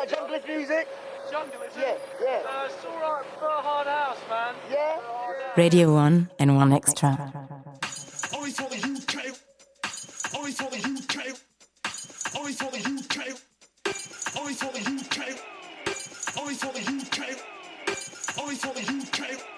like junglist music? Jungle, is Yeah, it? yeah. It's alright for a hard house, man. Yeah? Radio 1 and 1 Extra. Only for the UK. Only for the UK. Only for the UK. Only for the UK. Only for the UK. Only for the UK.